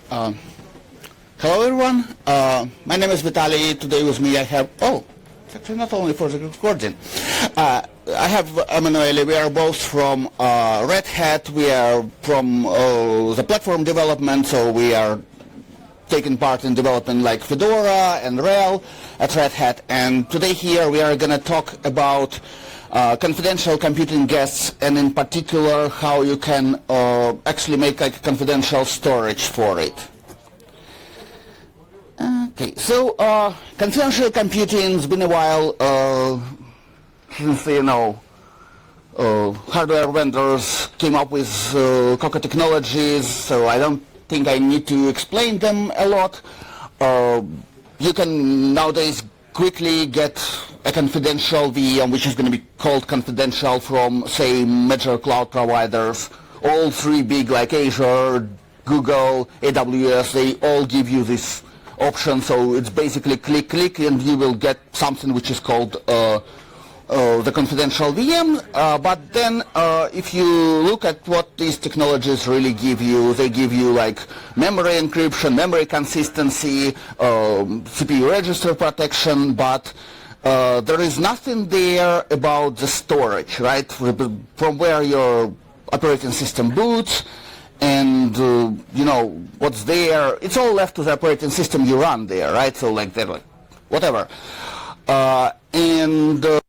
Uh, Hello everyone, my name is Vitaly. Today with me I have, it's actually not only for the recording. I have Emanuele. We are both from Red Hat. We are from the platform development, so we are taking part in development like Fedora and RHEL at Red Hat. And today here we are going to talk about confidential computing guests, and in particular how you can actually make like confidential storage for it. Okay, so confidential computing has been a while since, hardware vendors came up with Coco technologies, so I don't think I need to explain them a lot. You can nowadays quickly get a confidential VM, which is going to be called confidential, from, say, major cloud providers. All three big, like Azure, Google, AWS, they all give you this option, so it's basically click and you will get something which is called the confidential VM. But then if you look at what these technologies really give you, they give you like memory encryption, memory consistency, CPU register protection, but there is nothing there about the storage, right? From where your operating system boots, and what's there, it's all left to the operating system you run there, right? So like they're like whatever, and